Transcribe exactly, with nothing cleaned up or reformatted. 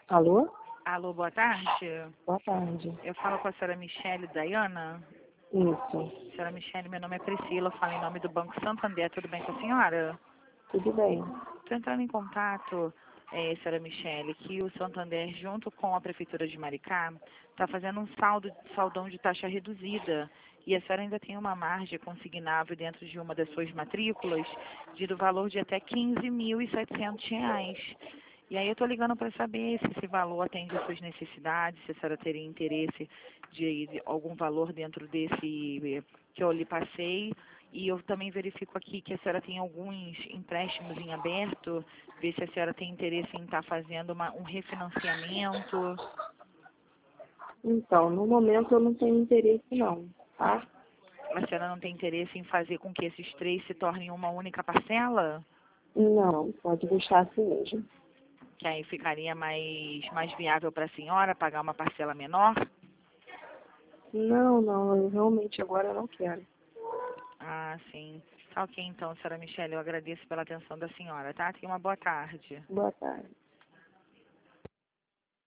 Alô? Alô, boa tarde. Boa tarde. Eu falo com a senhora Michele Dayana. Isso. Senhora Michele, meu nome é Priscila, eu falo em nome do Banco Santander. Tudo bem com a senhora? Tudo bem. Estou entrando em contato, é, senhora Michele, que o Santander, junto com a Prefeitura de Maricá, está fazendo um saldo, saldão de taxa reduzida. E a senhora ainda tem uma margem consignável dentro de uma das suas matrículas de do valor de até quinze mil e setecentos reais. E aí eu estou ligando para saber se esse valor atende às suas necessidades, se a senhora teria interesse de, de algum valor dentro desse eh, que eu lhe passei. E eu também verifico aqui que a senhora tem alguns empréstimos em aberto, ver se a senhora tem interesse em estar fazendo uma, um refinanciamento. Então, no momento eu não tenho interesse não, tá? A senhora não tem interesse em fazer com que esses três se tornem uma única parcela? Não, pode deixar assim mesmo. Que aí ficaria mais, mais viável para a senhora pagar uma parcela menor? Não, não, eu realmente agora não quero. Ah, sim. Tá ok então, senhora Michele, eu agradeço pela atenção da senhora, tá? Tenha uma boa tarde. Boa tarde.